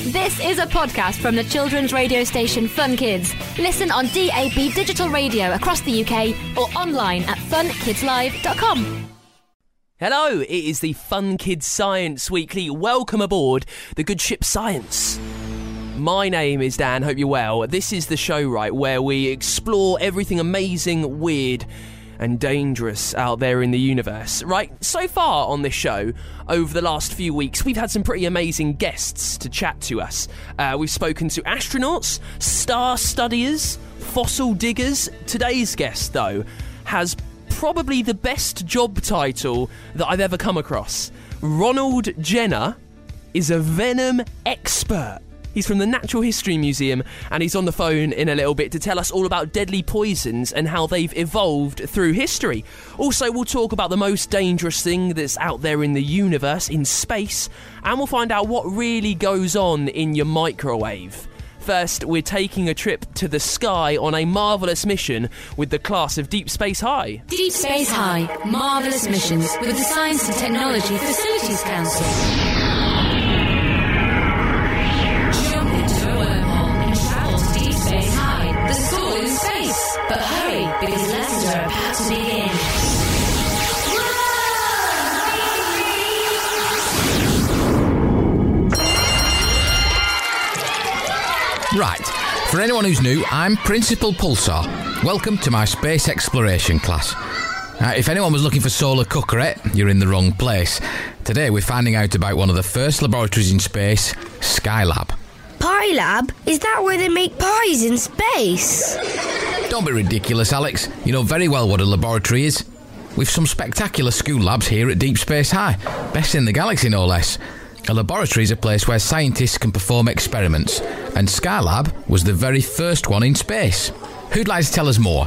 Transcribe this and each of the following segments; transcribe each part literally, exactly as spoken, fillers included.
This is a podcast from the children's radio station Fun Kids. Listen on D A B digital radio across the U K or online at fun kids live dot com. Hello, it is the Fun Kids Science Weekly. Welcome aboard the good ship Science. My name is Dan, hope you're well. This is the show, right, where we explore everything amazing, weird and dangerous out there in the universe. Right, so far on this show, over the last few weeks, we've had some pretty amazing guests to chat to us. Uh, we've spoken to astronauts, star studiers, fossil diggers. Today's guest, though, has probably the best job title that I've ever come across. Ronald Jenner is a venom expert. He's from the Natural History Museum, and he's on the phone in a little bit to tell us all about deadly poisons and how they've evolved through history. Also, we'll talk about the most dangerous thing that's out there in the universe, in space, and we'll find out what really goes on in your microwave. First, we're taking a trip to the sky on a marvellous mission with the class of Deep Space High. Deep Space High, marvellous missions with the Science and Technology Facilities Council. Jump into a wormhole and travel to Deep Space High. There's all in space. But hurry, because lessons are about to begin. Right, for anyone who's new, I'm Principal Pulsar. Welcome to my space exploration class. Now, if anyone was looking for Solar Cuckoret, you're in the wrong place. Today we're finding out about one of the first laboratories in space, Skylab. Pie Lab? Is that where they make pies in space? Don't be ridiculous, Alex. You know very well what a laboratory is. We've some spectacular school labs here at Deep Space High. Best in the galaxy, no less. A laboratory is a place where scientists can perform experiments, and Skylab was the very first one in space. Who'd like to tell us more?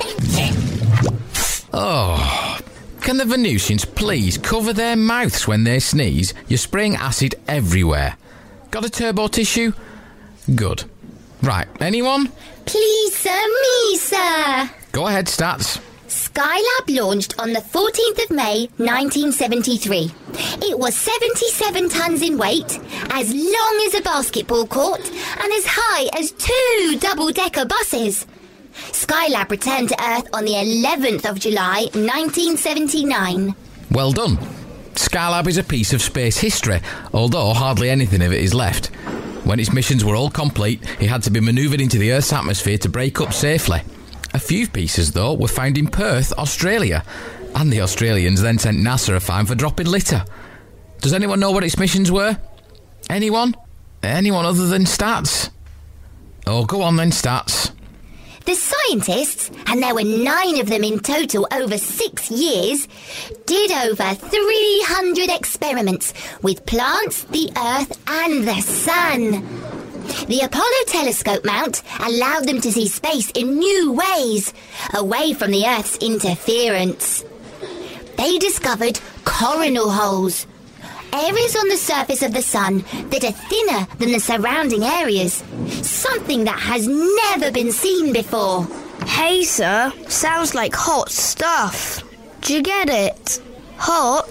Oh, can the Venusians please cover their mouths when they sneeze? You're spraying acid everywhere. Got a turbo tissue? Good. Right, anyone? Please, sir, me, sir. Go ahead, Stats. Skylab launched on the fourteenth of May, nineteen seventy-three. It was seventy-seven tons in weight, as long as a basketball court, and as high as two double-decker buses. Skylab returned to Earth on the eleventh of July, nineteen seventy-nine. Well done. Skylab is a piece of space history, although hardly anything of it is left. When its missions were all complete, it had to be manoeuvred into the Earth's atmosphere to break up safely. A few pieces, though, were found in Perth, Australia, and the Australians then sent NASA a fine for dropping litter. Does anyone know what its missions were? Anyone? Anyone other than Stats? Oh, go on then, Stats. The scientists, and there were nine of them in total over six years, did over three hundred experiments with plants, the Earth and the Sun. The Apollo telescope mount allowed them to see space in new ways, away from the Earth's interference. They discovered coronal holes, areas on the surface of the Sun that are thinner than the surrounding areas, something that has never been seen before. Hey, sir, sounds like hot stuff. Do you get it? Hot?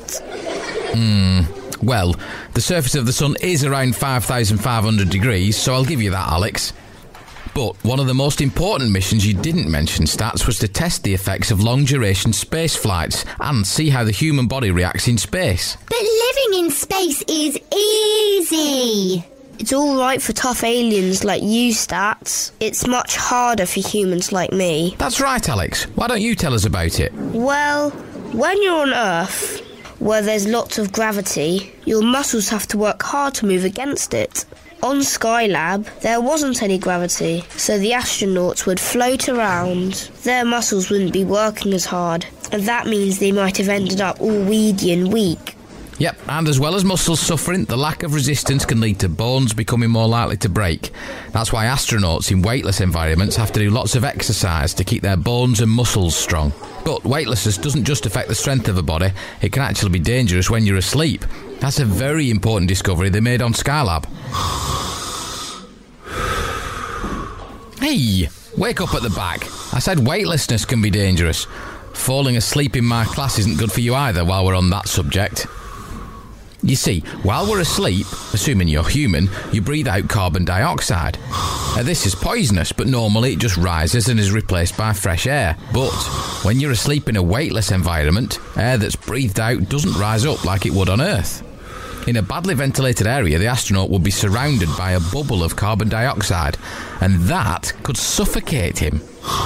Hmm, well, the surface of the Sun is around five thousand five hundred degrees, so I'll give you that, Alex. But one of the most important missions you didn't mention, Stats, was to test the effects of long-duration space flights and see how the human body reacts in space. But living in space is easy. It's all right for tough aliens like you, Stats. It's much harder for humans like me. That's right, Alex. Why don't you tell us about it? Well, when you're on Earth, where there's lots of gravity, your muscles have to work hard to move against it. On Skylab, there wasn't any gravity, so the astronauts would float around. Their muscles wouldn't be working as hard, and that means they might have ended up all weedy and weak. Yep, and as well as muscles suffering, the lack of resistance can lead to bones becoming more likely to break. That's why astronauts in weightless environments have to do lots of exercise to keep their bones and muscles strong. But weightlessness doesn't just affect the strength of a body, it can actually be dangerous when you're asleep. That's a very important discovery they made on Skylab. Hey, wake up at the back. I said weightlessness can be dangerous. Falling asleep in my class isn't good for you either while we're on that subject. You see, while we're asleep, assuming you're human, you breathe out carbon dioxide. Now, this is poisonous, but normally it just rises and is replaced by fresh air. But when you're asleep in a weightless environment, air that's breathed out doesn't rise up like it would on Earth. In a badly ventilated area, the astronaut would be surrounded by a bubble of carbon dioxide, and that could suffocate him.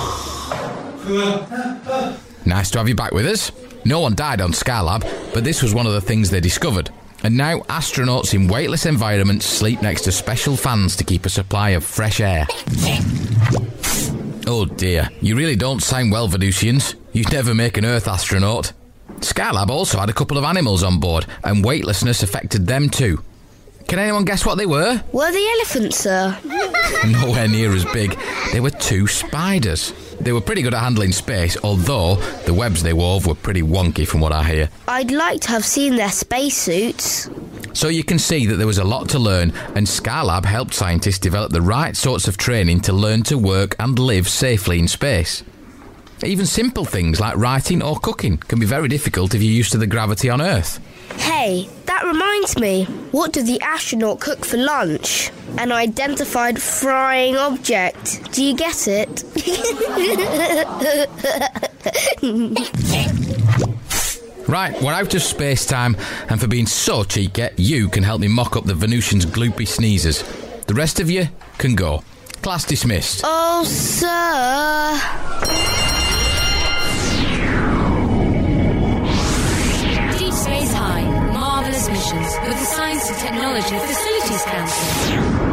Nice to have you back with us. No one died on Skylab, but this was one of the things they discovered. And now astronauts in weightless environments sleep next to special fans to keep a supply of fresh air. Oh dear, you really don't sound well, Venusians. You'd never make an Earth astronaut. Skylab also had a couple of animals on board, and weightlessness affected them too. Can anyone guess what they were? Were they elephants, sir? Nowhere near as big. They were two spiders. They were pretty good at handling space, although the webs they wove were pretty wonky from what I hear. I'd like to have seen their spacesuits. So you can see that there was a lot to learn, and Skylab helped scientists develop the right sorts of training to learn to work and live safely in space. Even simple things like writing or cooking can be very difficult if you're used to the gravity on Earth. Hey, that reminds me. What did the astronaut cook for lunch? An identified frying object. Do you get it? Right, we're out of space-time, and for being so cheeky, you can help me mock up the Venusians' gloopy sneezes. The rest of you can go. Class dismissed. Oh, sir. Deep Space High, marvellous missions with the Science and Technology Facilities Council.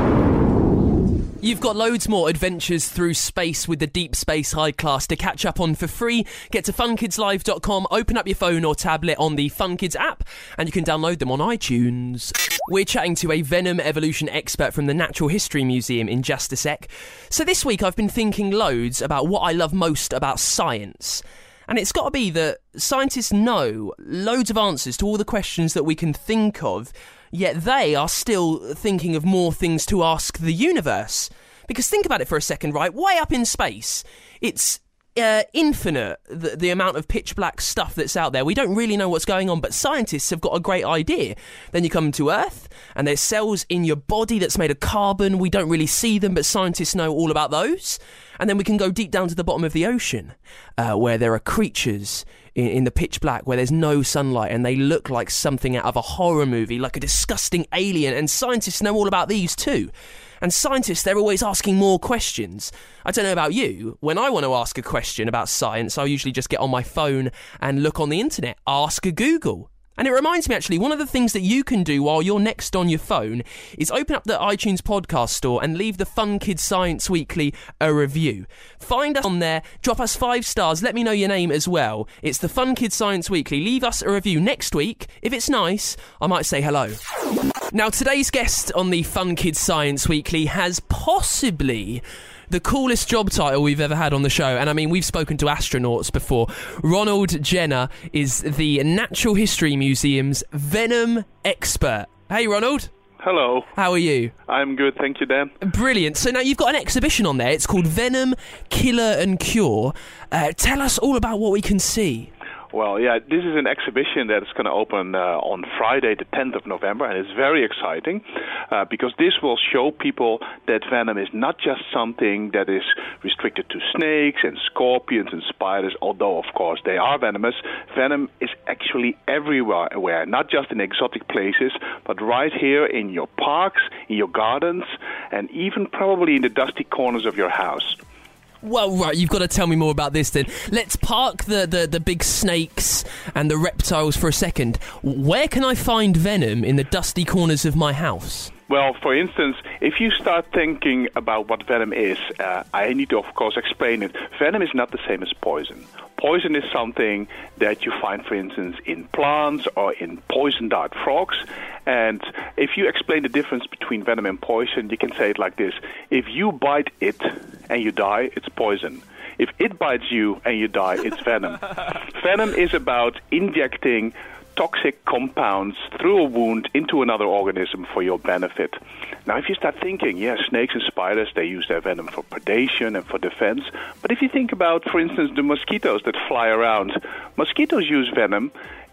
You've got loads more adventures through space with the Deep Space High class to catch up on for free. Get to fun kids live dot com, open up your phone or tablet on the Fun Kids app, and you can download them on iTunes. We're chatting to a Venom evolution expert from the Natural History Museum in just a sec. So this week I've been thinking loads about what I love most about science. And it's got to be that scientists know loads of answers to all the questions that we can think of, yet they are still thinking of more things to ask the universe. Because think about it for a second, right? Way up in space, it's uh, infinite, the, the amount of pitch black stuff that's out there. We don't really know what's going on, but scientists have got a great idea. Then you come to Earth, and there's cells in your body that's made of carbon. We don't really see them, but scientists know all about those. And then we can go deep down to the bottom of the ocean, uh, where there are creatures in, in the pitch black, where there's no sunlight, and they look like something out of a horror movie, like a disgusting alien, and scientists know all about these too. And scientists, they're always asking more questions. I don't know about you, when I want to ask a question about science, I usually just get on my phone and look on the internet, ask a Google. And it reminds me, actually, one of the things that you can do while you're next on your phone is open up the iTunes podcast store and leave the Fun Kids Science Weekly a review. Find us on there, drop us five stars, let me know your name as well. It's the Fun Kids Science Weekly. Leave us a review next week. If it's nice, I might say hello. Now, today's guest on the Fun Kids Science Weekly has possibly the coolest job title we've ever had on the show. And I mean, we've spoken to astronauts before. Ronald Jenner is the Natural History Museum's Venom expert. Hey, Ronald. Hello. How are you? I'm good, thank you, Dan. Brilliant. So now you've got an exhibition on there. It's called Venom, Killer and Cure. Uh, tell us all about what we can see. Well, yeah, this is an exhibition that is going to open uh, on Friday, the tenth of November, and it's very exciting uh, because this will show people that venom is not just something that is restricted to snakes and scorpions and spiders, although, of course, they are venomous. Venom is actually everywhere, not just in exotic places, but right here in your parks, in your gardens, and even probably in the dusty corners of your house. Well, right, you've got to tell me more about this then. Let's park the, the, the big snakes and the reptiles for a second. Where can I find venom in the dusty corners of my house? Well, for instance, if you start thinking about what venom is, uh, I need to, of course, explain it. Venom is not the same as poison. Poison is something that you find, for instance, in plants or in poison dart frogs. And if you explain the difference between venom and poison, you can say it like this. If you bite it and you die, it's poison. If it bites you and you die, it's venom. Venom is about injecting toxic compounds through a wound into another organism for your benefit. Now, if you start thinking, yeah, snakes and spiders, they use their venom for predation and for defense. But if you think about, for instance, the mosquitoes that fly around, mosquitoes use venom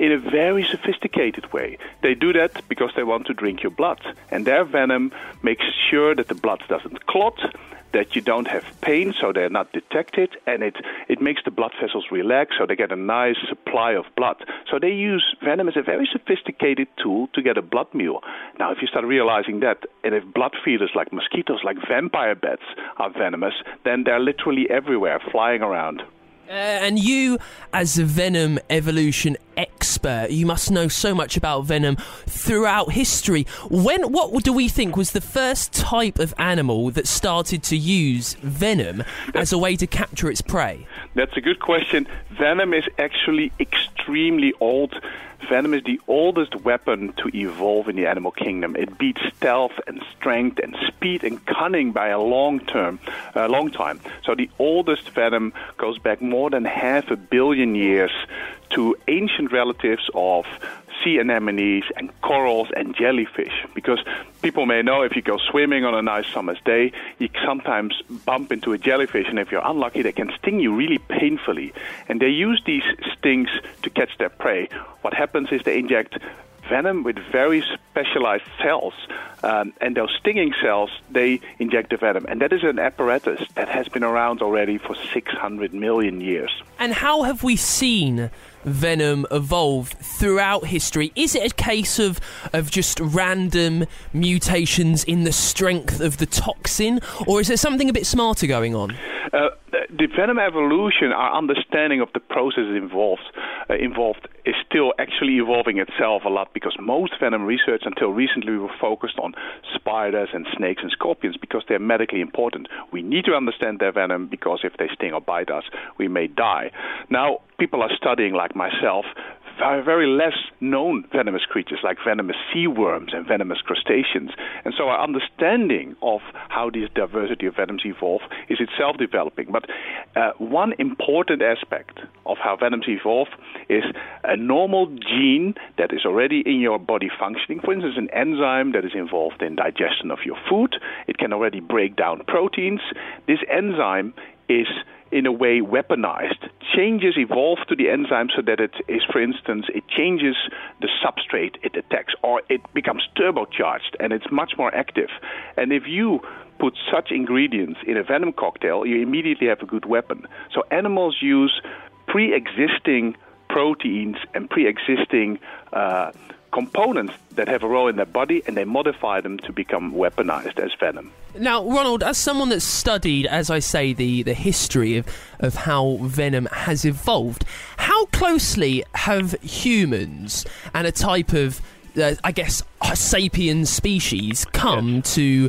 in a very sophisticated way. They do that because they want to drink your blood. And their venom makes sure that the blood doesn't clot, that you don't have pain, so they're not detected, and it, it makes the blood vessels relax, so they get a nice supply of blood. So they use venom as a very sophisticated tool to get a blood meal. Now, if you start realizing that, and if blood feeders like mosquitoes, like vampire bats are venomous, then they're literally everywhere, flying around. Uh, and you, as a venom evolution expert, you must know so much about venom throughout history. When, what do we think was the first type of animal that started to use venom as a way to capture its prey? That's a good question. Venom is actually extremely old. Venom is the oldest weapon to evolve in the animal kingdom. It beats stealth and strength and speed and cunning by a long term, uh, long time. So the oldest venom goes back more than half a billion years to ancient relatives of sea anemones and corals and jellyfish. Because people may know if you go swimming on a nice summer's day, you sometimes bump into a jellyfish, and if you're unlucky, they can sting you really painfully. And they use these stings to catch their prey. What happens is they inject venom with very specialized cells, um, and those stinging cells, they inject the venom. And that is an apparatus that has been around already for six hundred million years. And how have we seen venom evolve throughout history? Is it a case of of just random mutations in the strength of the toxin, or is there something a bit smarter going on? Uh, the venom evolution, our understanding of the processes involved, uh, involved is still actually evolving itself a lot, because most venom research until recently were focused on spiders and snakes and scorpions because they're medically important. We need to understand their venom because if they sting or bite us, we may die. Now, people are studying, like myself, very, very less known venomous creatures like venomous sea worms and venomous crustaceans. And so our understanding of how this diversity of venoms evolve is itself developing. But uh, one important aspect of how venoms evolve is a normal gene that is already in your body functioning. For instance, an enzyme that is involved in digestion of your food. It can already break down proteins. This enzyme is in a way weaponized. Changes evolve to the enzyme so that it is, for instance, it changes the substrate it attacks, or it becomes turbocharged and it's much more active. And if you put such ingredients in a venom cocktail, you immediately have a good weapon. So animals use pre-existing proteins and pre-existing uh, components that have a role in their body, and they modify them to become weaponized as venom. Now, Ronald, as someone that's studied, as I say, the, the history of, of how venom has evolved, how closely have humans and a type of, uh, I guess, sapien species come yes. to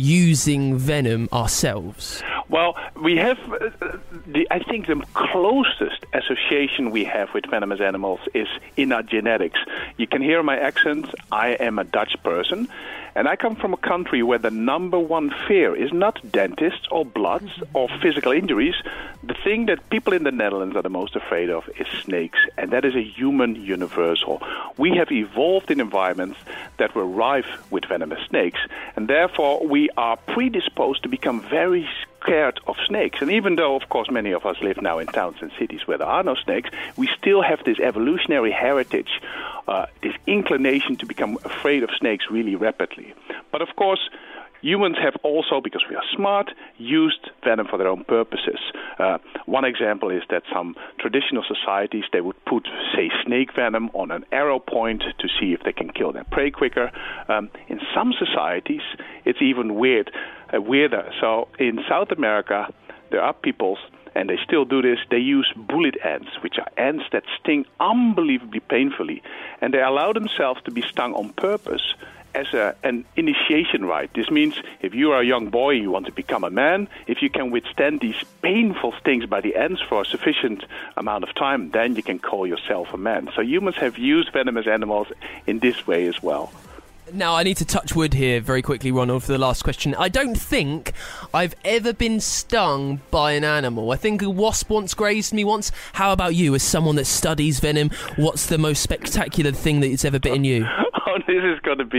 using venom ourselves? Well, we have, uh, the, I think the closest association we have with venomous animals is in our genetics. You can hear my accent. I am a Dutch person, and I come from a country where the number one fear is not dentists or bloods or physical injuries. The thing that people in the Netherlands are the most afraid of is snakes, and that is a human universal. We have evolved in environments that were rife with venomous snakes, and therefore we are predisposed to become very scared of snakes. And even though, of course, many of us live now in towns and cities where there are no snakes, we still have this evolutionary heritage, uh, this inclination to become afraid of snakes really rapidly. But of course, humans have also, because we are smart, used venom for their own purposes. Uh, one example is that some traditional societies, they would put, say, snake venom on an arrow point to see if they can kill their prey quicker. Um, in some societies, it's even weird, uh, weirder. So in South America, there are peoples, and they still do this, they use bullet ants, which are ants that sting unbelievably painfully, and they allow themselves to be stung on purpose as a, an initiation rite. This means if you are a young boy, you want to become a man, if you can withstand these painful stings by the ants for a sufficient amount of time, then you can call yourself a man. So humans have used venomous animals in this way as well. Now, I need to touch wood here very quickly, Ronald, for the last question. I don't think I've ever been stung by an animal. I think a wasp once grazed me once. How about you, as someone that studies venom? What's the most spectacular thing that it's ever bitten you? Oh, this is going to be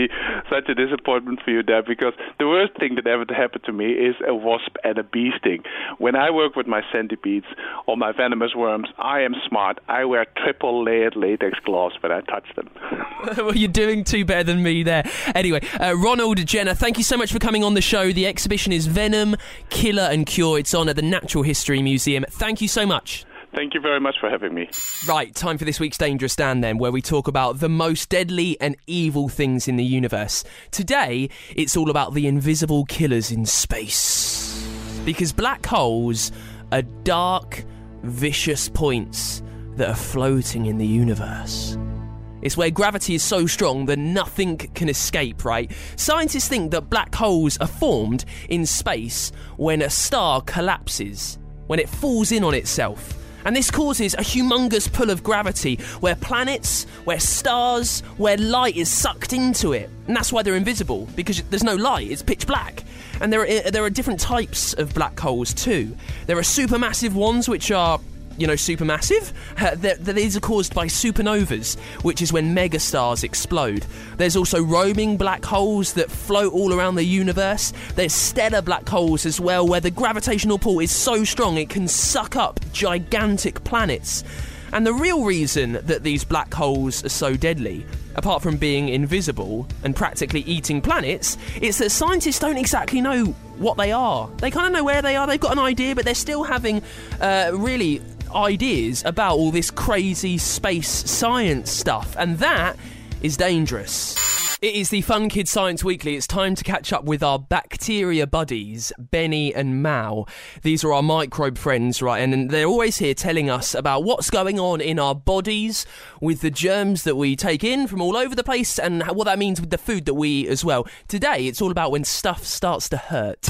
such a disappointment for you there, because the worst thing that ever happened to me is a wasp and a bee sting. When I work with my centipedes or my venomous worms, I am smart. I wear triple layered latex gloves when I touch them. Well, you're doing two better than me there. Anyway, uh, Ronald, Jenna, thank you so much for coming on the show. The exhibition is Venom, Killer and Cure. It's on at the Natural History Museum. Thank you so much. Thank you very much for having me. Right, time for this week's Dangerous Dan then, where we talk about the most deadly and evil things in the universe. Today, it's all about the invisible killers in space. Because black holes are dark, vicious points that are floating in the universe. It's where gravity is so strong that nothing can escape, right? Scientists think that black holes are formed in space when a star collapses, when it falls in on itself. And this causes a humongous pull of gravity where planets, where stars, where light is sucked into it. And that's why they're invisible, because there's no light, it's pitch black. And there are, there are different types of black holes too. There are supermassive ones which are, you know, supermassive. Uh, these are caused by supernovas, which is when megastars explode. There's also roaming black holes that float all around the universe. There's stellar black holes as well, where the gravitational pull is so strong it can suck up gigantic planets. And the real reason that these black holes are so deadly, apart from being invisible and practically eating planets, is that scientists don't exactly know what they are. They kind of know where they are, they've got an idea, but they're still having uh, really ideas about all this crazy space science stuff, and that is dangerous. It is the Fun Kids Science Weekly. It's time to catch up with our bacteria buddies, Benny and Mal. These are our microbe friends, right? And they're always here telling us about what's going on in our bodies with the germs that we take in from all over the place and what that means with the food that we eat as well. Today, it's all about when stuff starts to hurt.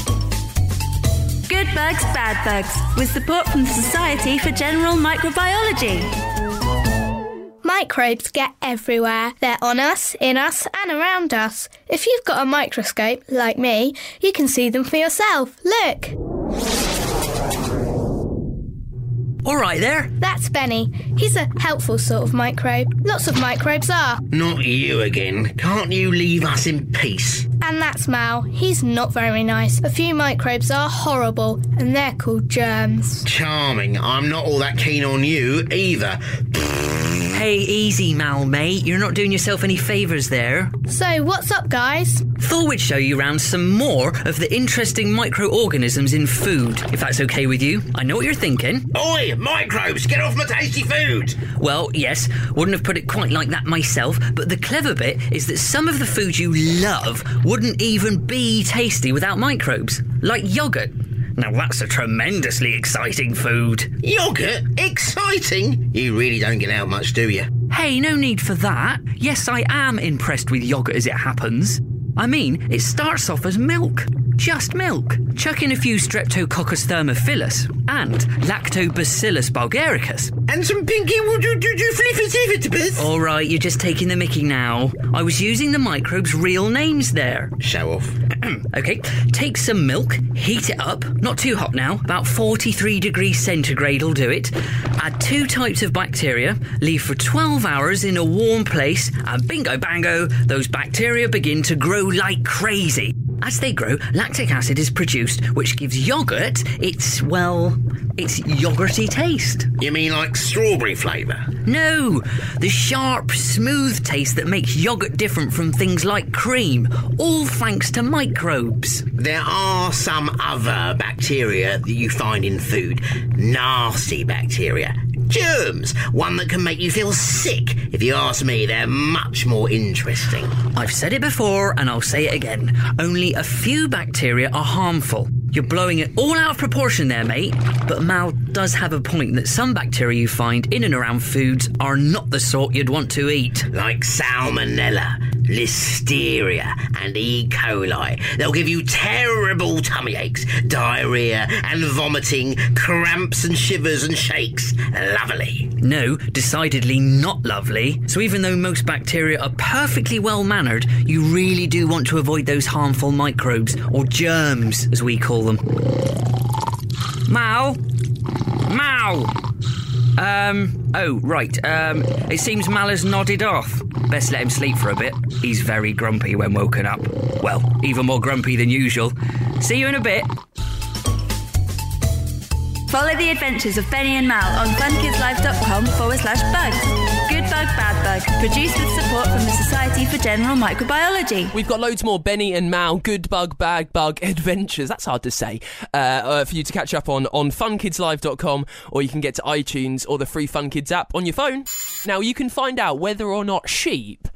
Good Bugs, Bad Bugs, with support from the Society for General Microbiology. Microbes get everywhere. They're on us, in us, and around us. If you've got a microscope, like me, you can see them for yourself. Look! All right there. That's Benny. He's a helpful sort of microbe. Lots of microbes are. Not you again. Can't you leave us in peace? And that's Mal. He's not very nice. A few microbes are horrible, and they're called germs. Charming. I'm not all that keen on you either. Hey, easy, Mal, mate. You're not doing yourself any favours there. So, what's up, guys? Thought we'd show you around some more of the interesting microorganisms in food, if that's okay with you. I know what you're thinking. Oi, microbes, get off my tasty food! Well, yes, wouldn't have put it quite like that myself, but the clever bit is that some of the food you love wouldn't even be tasty without microbes, like yoghurt. Now that's a tremendously exciting food. Yoghurt? Exciting? You really don't get out much, do you? Hey, no need for that. Yes, I am impressed with yoghurt as it happens. I mean, it starts off as milk. Just milk. Chuck in a few Streptococcus thermophilus and Lactobacillus bulgaricus. And some pinky fliffy. All right, you're just taking the mickey now. I was using the microbes' real names there. Show off. Okay, take some milk, heat it up, not too hot now, about forty-three degrees centigrade will do it. Add two types of bacteria, leave for twelve hours in a warm place, and bingo bango, those bacteria begin to grow like crazy. As they grow, lactic acid is produced, which gives yoghurt its, well, its yogurty taste. You mean like strawberry flavour? No, the sharp, smooth taste that makes yoghurt different from things like cream, all thanks to microbes. There are some other bacteria that you find in food. Nasty bacteria. Germs, one that can make you feel sick. If you ask me, they're much more interesting. I've said it before and I'll say it again. Only a few bacteria are harmful. You're blowing it all out of proportion there, mate. But Mal does have a point that some bacteria you find in and around foods are not the sort you'd want to eat. Like salmonella, listeria and E. coli. They'll give you terrible tummy aches, diarrhea and vomiting, cramps and shivers and shakes. Lovely. No, decidedly not lovely. So even though most bacteria are perfectly well-mannered, you really do want to avoid those harmful microbes, or germs, as we call them. Mal? Mal? Um, oh, right. Um, it seems Mal has nodded off. Best let him sleep for a bit. He's very grumpy when woken up. Well, even more grumpy than usual. See you in a bit. Follow the adventures of Benny and Mal on funkidslive.com forward slash bugs. Good Bug, Bad Bug. Produced with support from the Society for General Microbiology. We've got loads more Benny and Mal Good Bug, Bad Bug adventures. That's hard to say. Uh, uh, for you to catch up on on fun kids live dot com, or you can get to iTunes or the free Fun Kids app on your phone. Now, you can find out whether or not sheep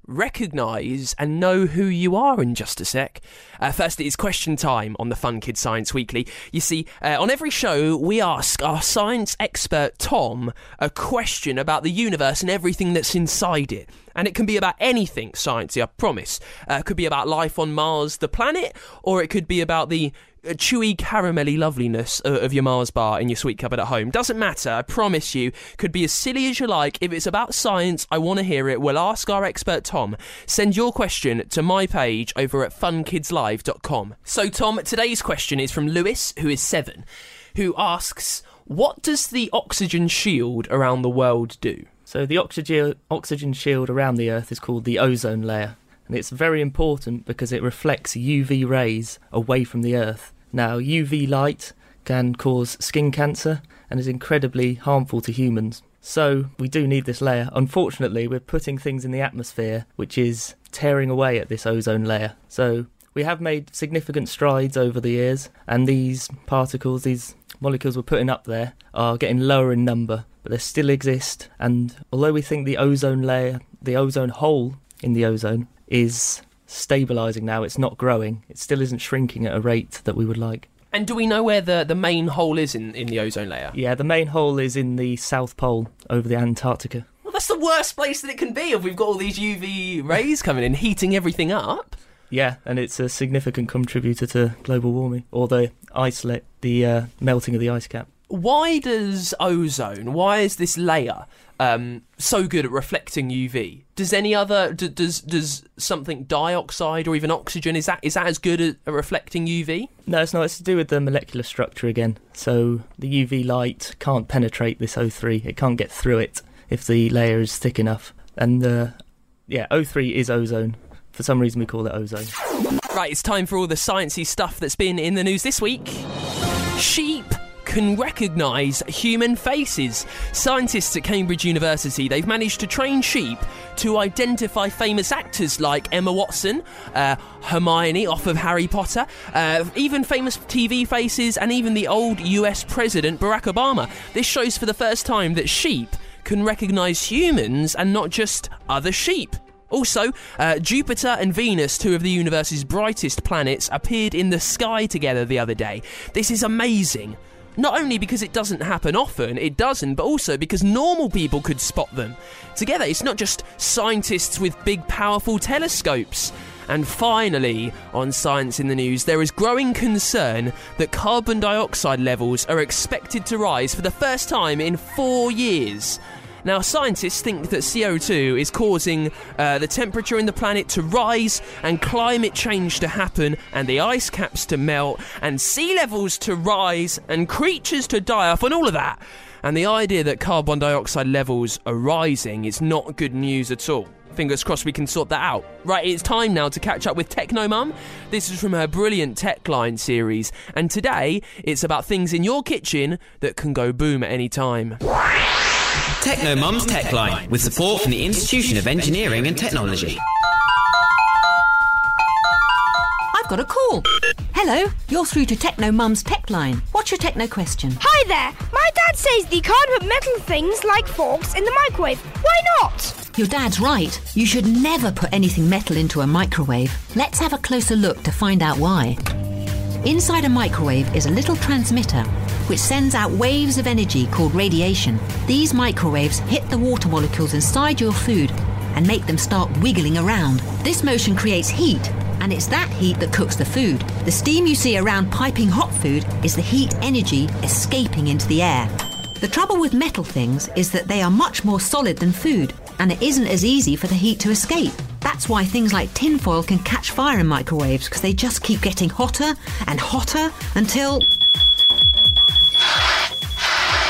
recognise and know who you are in just a sec. Uh, first, it is question time on the Fun Kids Science Weekly. You see, uh, on every show, we ask our science expert Tom a question about the universe and everything that's inside it. And it can be about anything sciencey, I promise. Uh, it could be about life on Mars, the planet, or it could be about the uh, chewy, caramelly loveliness of, of your Mars bar in your sweet cupboard at home. Doesn't matter, I promise you. Could be as silly as you like. If it's about science, I want to hear it. We'll ask our expert Tom. Send your question to my page over at fun kids live dot com. So, Tom, today's question is from Lewis, who is seven, who asks, what does the oxygen shield around the world do? So the oxygen oxygen shield around the Earth is called the ozone layer, and it's very important because it reflects U V rays away from the Earth. Now, U V light can cause skin cancer and is incredibly harmful to humans. So we do need this layer. Unfortunately, we're putting things in the atmosphere which is tearing away at this ozone layer. So we have made significant strides over the years, and these particles, these molecules we're putting up there, are getting lower in number, but they still exist. And although we think the ozone layer, the ozone hole in the ozone, is stabilising now, it's not growing, it still isn't shrinking at a rate that we would like. And do we know where the, the main hole is in, in the ozone layer? Yeah, the main hole is in the South Pole, over the Antarctica. Well, that's the worst place that it can be if we've got all these U V rays coming in, heating everything up. Yeah, and it's a significant contributor to global warming, or the ice, la- the uh, melting of the ice cap. Why does ozone, why is this layer um, so good at reflecting U V? Does any other, d- does does something dioxide or even oxygen, is that is that as good at reflecting U V? No, it's not. It's to do with the molecular structure again. So the U V light can't penetrate this O three. It can't get through it if the layer is thick enough. And uh, yeah, O three is ozone. For some reason we call it ozone. Right, it's time for all the sciencey stuff that's been in the news this week. Sheep can recognise human faces. Scientists at Cambridge University, they've managed to train sheep to identify famous actors like Emma Watson, uh, Hermione off of Harry Potter, uh, even famous T V faces, and even the old U S President Barack Obama. This shows for the first time that sheep can recognise humans and not just other sheep. Also, uh, Jupiter and Venus, two of the universe's brightest planets, appeared in the sky together the other day. This is amazing. Not only because it doesn't happen often, it doesn't, but also because normal people could spot them. Together, it's not just scientists with big, powerful telescopes. And finally, on Science in the News, there is growing concern that carbon dioxide levels are expected to rise for the first time in four years. Now, scientists think that C O two is causing uh, the temperature in the planet to rise and climate change to happen and the ice caps to melt and sea levels to rise and creatures to die off and all of that. And the idea that carbon dioxide levels are rising is not good news at all. Fingers crossed we can sort that out. Right, it's time now to catch up with Techno Mum. This is from her brilliant Techline series. And today, it's about things in your kitchen that can go boom at any time. Techno Mum's Tech Line, with support from the Institution of Engineering and Technology. I've got a call. Hello, you're through to Techno Mum's Tech Line. What's your techno question? Hi there. My dad says that you can't put metal things like forks in the microwave. Why not? Your dad's right. You should never put anything metal into a microwave. Let's have a closer look to find out why. Inside a microwave is a little transmitter which sends out waves of energy called radiation. These microwaves hit the water molecules inside your food and make them start wiggling around. This motion creates heat, and it's that heat that cooks the food. The steam you see around piping hot food is the heat energy escaping into the air. The trouble with metal things is that they are much more solid than food, and it isn't as easy for the heat to escape. That's why things like tinfoil can catch fire in microwaves, because they just keep getting hotter and hotter until...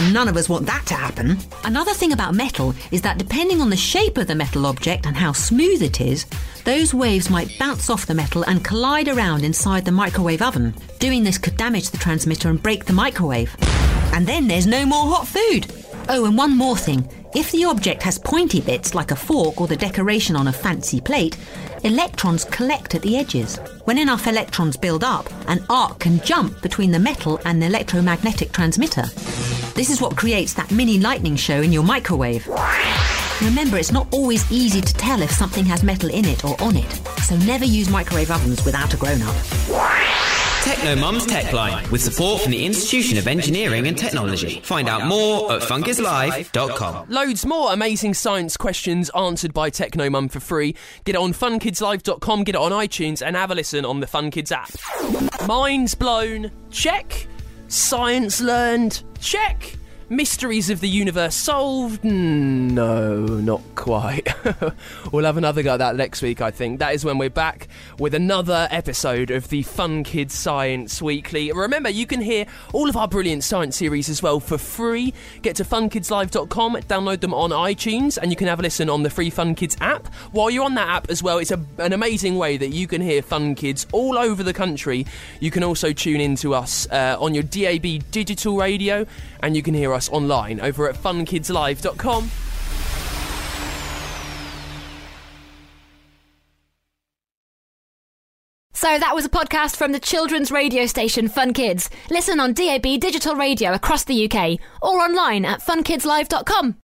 and none of us want that to happen. Another thing about metal is that depending on the shape of the metal object and how smooth it is, those waves might bounce off the metal and collide around inside the microwave oven. Doing this could damage the transmitter and break the microwave. And then there's no more hot food. Oh, and one more thing. If the object has pointy bits like a fork or the decoration on a fancy plate, electrons collect at the edges. When enough electrons build up, an arc can jump between the metal and the electromagnetic transmitter. This is what creates that mini lightning show in your microwave. Remember, it's not always easy to tell if something has metal in it or on it, so never use microwave ovens without a grown-up. Techno Mum's Tech Line, with support from the Institution of Engineering and Technology. Find out more at fun kids live dot com. Loads more amazing science questions answered by Techno Mum for free. Get it on fun kids live dot com, get it on iTunes, and have a listen on the Fun Kids app. Minds blown? Check. Science learned? Check. Mysteries of the universe solved? No, not quite. We'll have another go at that next week, I think. That is when we're back with another episode of the Fun Kids Science Weekly. Remember, you can hear all of our brilliant science series as well for free. Get to fun kids live dot com, download them on iTunes, and you can have a listen on the free Fun Kids app. While you're on that app as well, it's a, an amazing way that you can hear Fun Kids all over the country. You can also tune in to us uh, on your D A B digital radio, and you can hear us online over at fun kids live dot com. So that was a podcast from the children's radio station Fun Kids. Listen on D A B digital radio across the U K or online at fun kids live dot com.